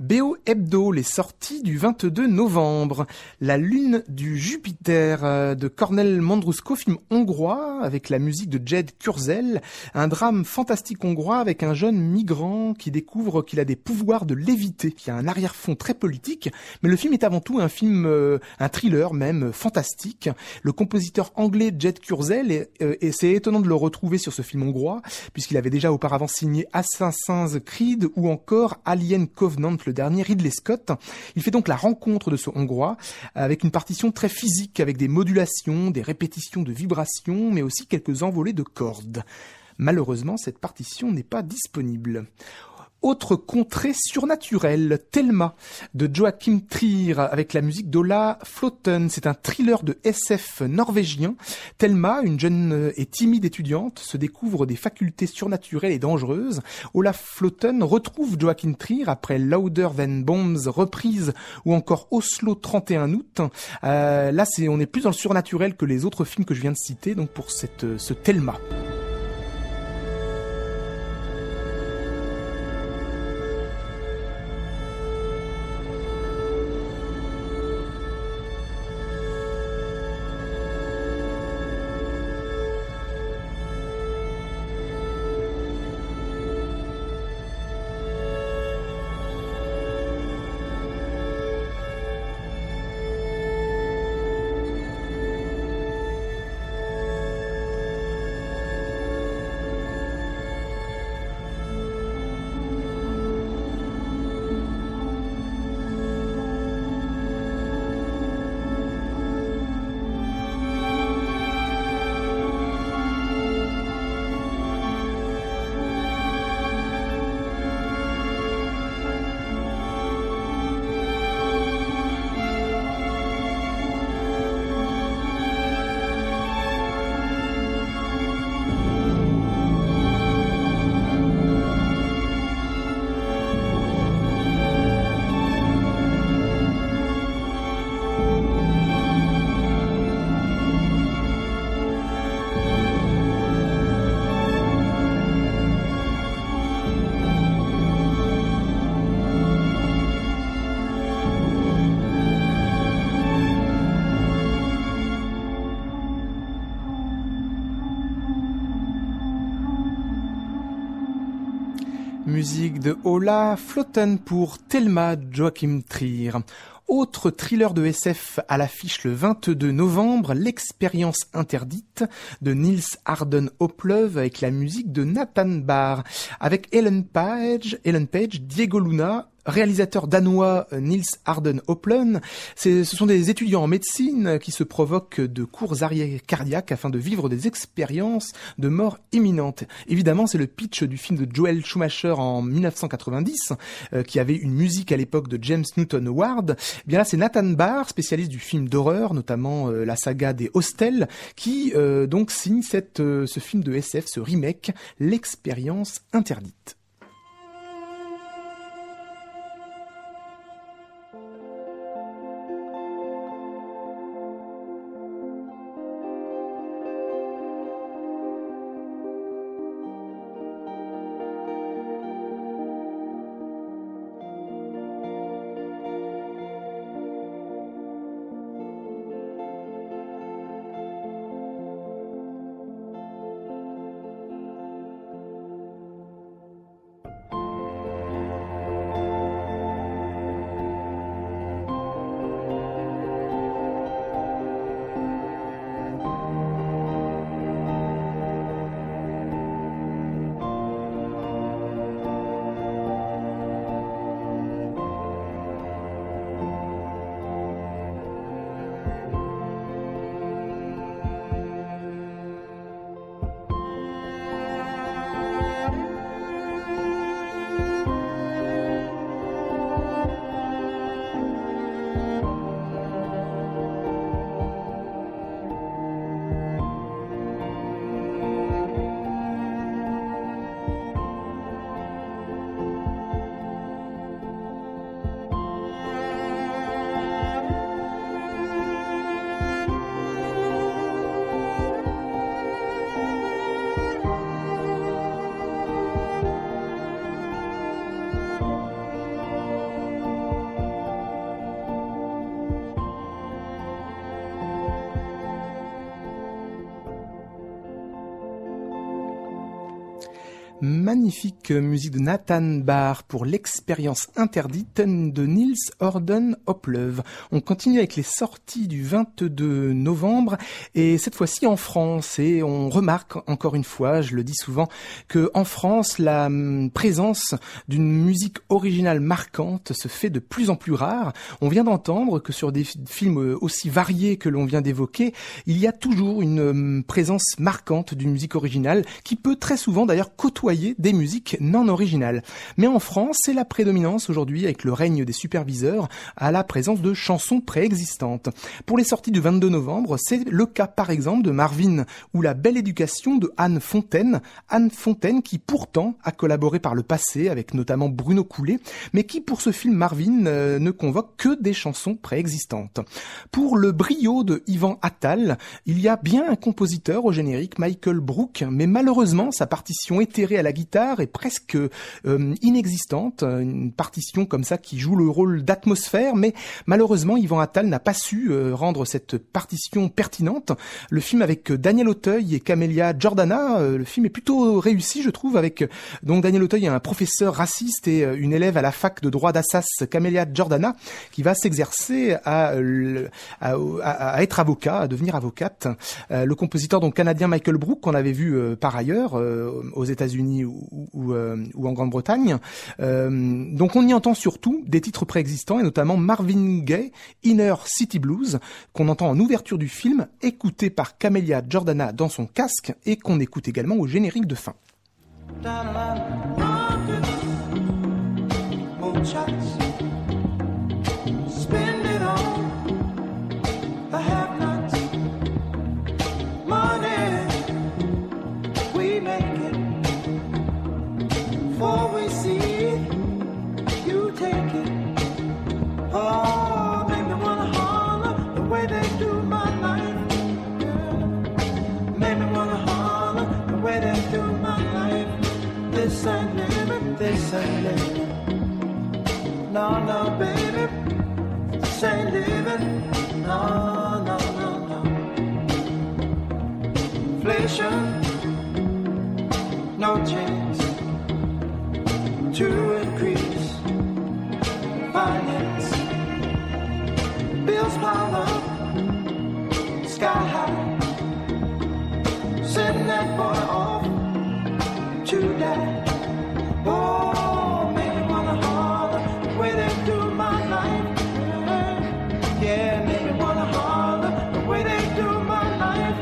BO Hebdo, les sorties du 22 novembre. La Lune du Jupiter de Cornel Mandruszko, film hongrois avec la musique de Jed Kurzel. Un drame fantastique hongrois avec un jeune migrant qui découvre qu'il a des pouvoirs de léviter. Il y a un arrière-fond très politique, mais le film est avant tout un film, un thriller même, fantastique. Le compositeur anglais Jed Kurzel, et c'est étonnant de le retrouver sur ce film hongrois, puisqu'il avait déjà auparavant signé Assassin's Creed ou encore Alien Covenant, le dernier Ridley Scott. Il fait donc la rencontre de ce hongrois avec une partition très physique, avec des modulations, des répétitions de vibrations, mais aussi quelques envolées de cordes. Malheureusement, cette partition n'est pas disponible. Autre contrée surnaturelle, Thelma, de Joachim Trier, avec la musique d'Ola Flotten. C'est un thriller de SF norvégien. Thelma, une jeune et timide étudiante, se découvre des facultés surnaturelles et dangereuses. Ola Flotten retrouve Joachim Trier après Louder Than Bombs reprise ou encore Oslo 31 août. Là, on est plus dans le surnaturel que les autres films que je viens de citer, donc pour ce Thelma. Musique de Ola Flotten pour Thelma, Joachim Trier. Autre thriller de SF à l'affiche le 22 novembre, L'expérience interdite de Nils Arden Oplev avec la musique de Nathan Barr, avec Ellen Page, Diego Luna, réalisateur danois Nils Arden Oplev. Ce sont des étudiants en médecine qui se provoquent de courts arrêts cardiaques afin de vivre des expériences de mort imminente. Évidemment, c'est le pitch du film de Joel Schumacher en 1990, qui avait une musique à l'époque de James Newton Howard. Bien là, c'est Nathan Barr, spécialiste du film d'horreur, notamment la saga des Hostels, qui donc signe ce film de SF, ce remake, L'expérience interdite. Magnifique musique de Nathan Barr pour l'expérience interdite de Niels Orden Oplev. On continue avec les sorties du 22 novembre et cette fois-ci en France, et on remarque encore une fois, je le dis souvent, que en France la présence d'une musique originale marquante se fait de plus en plus rare. On vient d'entendre que sur des films aussi variés que l'on vient d'évoquer, il y a toujours une présence marquante d'une musique originale qui peut très souvent d'ailleurs côtoyer des musiques non originales. Mais en France, c'est la prédominance aujourd'hui avec le règne des superviseurs à la présence de chansons préexistantes. Pour les sorties du 22 novembre, c'est le cas par exemple de Marvin ou La Belle Éducation de Anne Fontaine. Anne Fontaine qui pourtant a collaboré par le passé avec notamment Bruno Coulet, mais qui pour ce film Marvin ne convoque que des chansons préexistantes. Pour le brio de Yvan Attal, il y a bien un compositeur au générique, Michael Brook, mais malheureusement sa partition éthérée à la guitare est presque inexistante, une partition comme ça qui joue le rôle d'atmosphère, mais malheureusement Yvan Attal n'a pas su rendre cette partition pertinente. Le film avec Daniel Auteuil et Camélia Jordana, le film est plutôt réussi je trouve, avec donc Daniel Auteuil, un professeur raciste et une élève à la fac de droit d'Assas, Camélia Jordana, qui va s'exercer à être avocat, à devenir avocate. Le compositeur donc canadien Michael Brook, qu'on avait vu par ailleurs aux États-Unis ou en Grande-Bretagne. Donc on y entend surtout des titres préexistants et notamment Marvin Gaye, Inner City Blues, qu'on entend en ouverture du film, écouté par Camélia Jordana dans son casque et qu'on écoute également au générique de fin. Before we see it, you take it. Oh, make me wanna holler the way they do my life. Yeah. Make me wanna holler the way they do my life. This ain't living, this ain't living. No, no, baby, this ain't living. No, no, no, no. Inflation, no chance to increase finance. Bills pile up, sky high. Send that boy off to die. Oh, make me wanna holler the way they do my life. Yeah, make me wanna holler the way they do my life.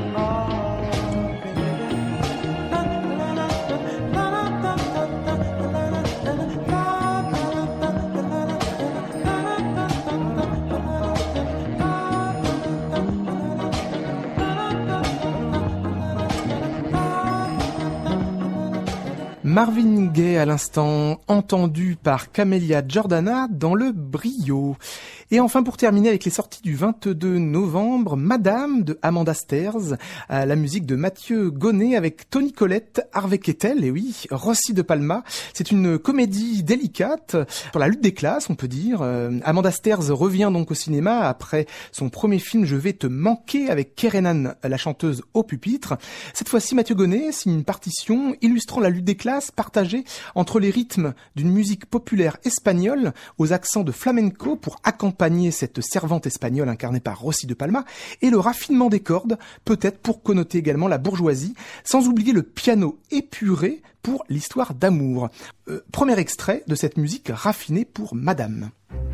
Marvin Gaye à l'instant, entendu par Camélia Jordana dans le brio. Et enfin, pour terminer avec les sorties du 22 novembre, Madame de Amanda Stairs, la musique de Mathieu Gonnet avec Toni Collette, Harvey Keitel et oui, Rossi de Palma. C'est une comédie délicate sur la lutte des classes, on peut dire. Amanda Stairs revient donc au cinéma après son premier film Je vais te manquer avec Kerenan, la chanteuse au pupitre. Cette fois-ci, Mathieu Gonnet signe une partition illustrant la lutte des classes partagée entre les rythmes d'une musique populaire espagnole aux accents de flamenco pour accompagner cette servante espagnole incarnée par Rossi de Palma et le raffinement des cordes, peut-être pour connoter également la bourgeoisie, sans oublier le piano épuré pour l'histoire d'amour. Premier extrait de cette musique raffinée pour Madame.